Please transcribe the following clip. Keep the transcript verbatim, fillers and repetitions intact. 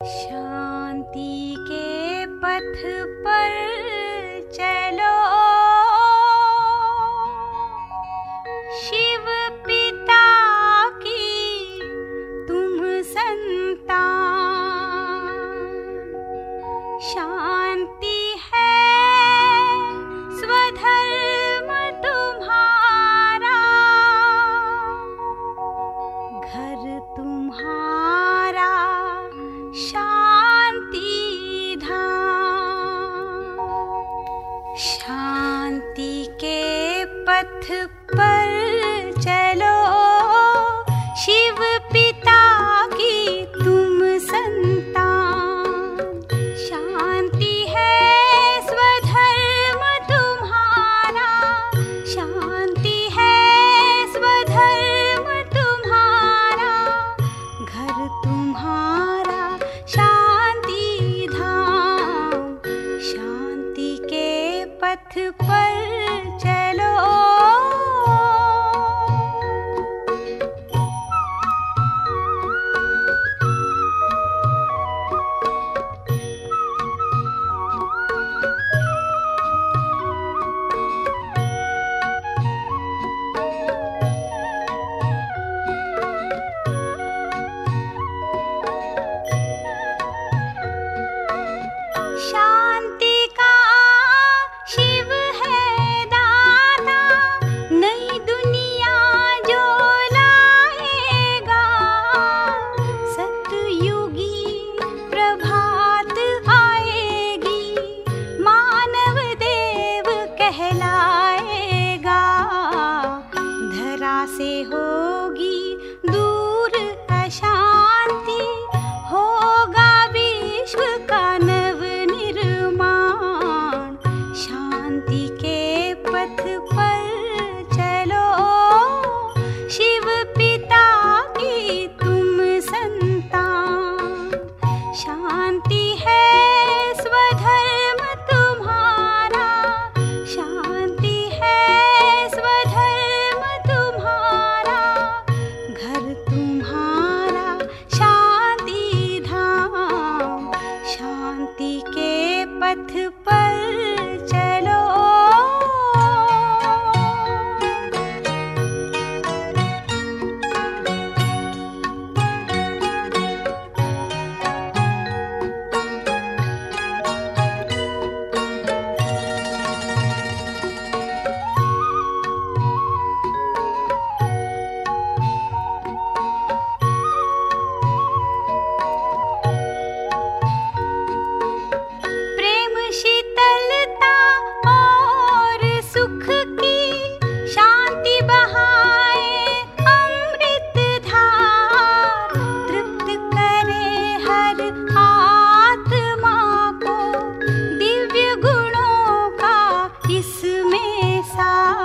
शांति के पथ पर चलो, शिव पिता की तुम संतान। शांति है स्वधर्म तुम्हारा, घर तुम्हारा शांति धाम। शांति के पथ पर चलो, शिव पिता की तुम संतान। शांति है स्वधर्म तुम्हारा, शांति है स्वधर्म तुम्हारा, घर तुम्हारा शांति धाम। शांति के पथ पर चलो। शांति का शिव है दाता, नई दुनिया जो लाएगा। सतयुगी प्रभात आएगी, मानव देव कहलाएगा। धरा से होगी दूर अशांति, होगा विश्व का नव निर्माण। शांति के पथ पर चलो, शिव पिता की तुम संतान। शांति है स्वधर्म तुम्हारा, शांति है स्वधर्म तुम्हारा, घर तुम्हारा शांति धाम। शांति के पथ पर चलो। प्रेम शीतलता और सुख की शांति बहाए अमृत धार। तृप्त करे हर आत्मा को, दिव्य गुणों का इसमें सार।